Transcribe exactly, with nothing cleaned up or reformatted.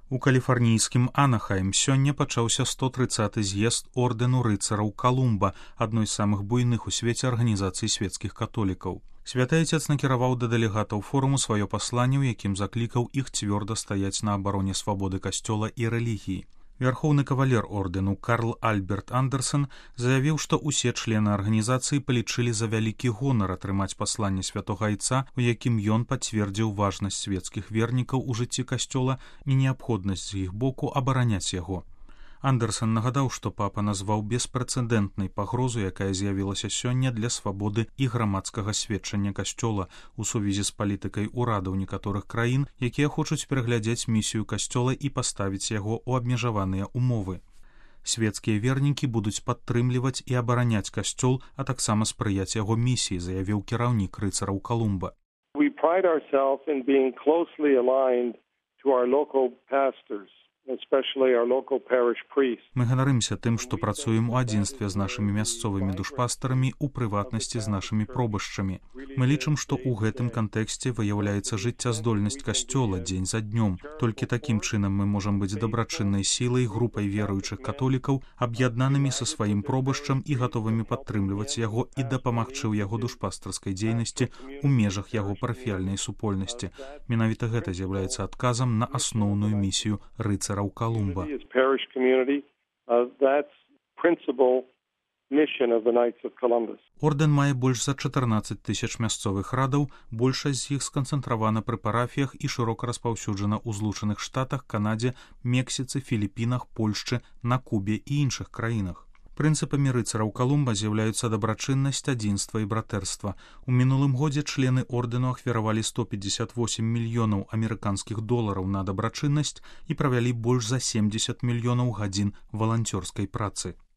У каліфарнійскім Анахайм сёння пачаўся сто трыццаты з'езд ордэну рыцараў Калумба, адной з самых буйных у свеце арганізацый свецкіх католікаў. Святы Отец накіраваў да дэлегатаў форуму сваё пасланне, у якім заклікаў іх цвёрда стаяць на абароне свабоды касцёла і рэлігіі. Вярхоўны кавалер ордэну Карл Альберт Андерсон заявіў, што ўсе члены арганізацыі палічылі за вялікі гонар атрымаць пасланне святога Айца, у якім ён пацвердзіў важнасць свецкіх вернікаў у жыцці касцёла і неабходнасць з іх боку абараняць яго. Андерсон нагадаў, што папа назваў беспрэцэдэнтнай пагрозу, якая з'явілася сёння для свабоды і грамадскага сведчання касцёла у сувязі з палітыкай урадаў некаторых краін, якія хочуць пераглядзець місію касцёла і паставіць яго ў абмежаваныя умовы. Свецкія вернікі будуць падтрымліваць і абараняць касцёл, а таксама спрыяць яго місіі, заявіў кіраўнік рыцараў Калумба. We pride ourselves in being closely aligned to our local pastors. Мы ганарымся тым, што працуем у адзінстве з нашымі мясцовымі душпастарамі, у прыватнасці з нашымі пробашчамі. Мы лічым, што ў гэтым кантэксце выяўляецца жыццяздольнасць касцёла дзень за днём. Толькі такім чынам мы можам быць дабрачыннай сілай, групай веруючых католікаў, аб'яднанымі са сваім пробашчам і гатовымі падтрымліваць яго і дапамагчы ў яго душпастарскай дзейнасці ў межах яго парафіяльнай супольнасці. Менавіта гэта з'яўляецца адказам на асноўную місію рыцараў Калумба. Ордэн мае больш за чатырнаццаць тысяч мясцовых радаў, большасць з іх сканцэнтравана пры парафіях і шырока распаўсюджана ў Злучаных Штатах, Канадзе, Мексіцы, Філіпінах, Польшчы, на Кубе і іншых краінах. Прынцыпамі рыцараў Калумба з'яўляюцца дабрачыннасць, адзінства і братэрства. У мінулым годзе члены ордэну ахвяравалі сто пятьдесят восемь мільёнаў амерыканскіх долараў на дабрачыннасць і правялі больш за семьдесят мільёнаў гадзін валанцёрскай працы.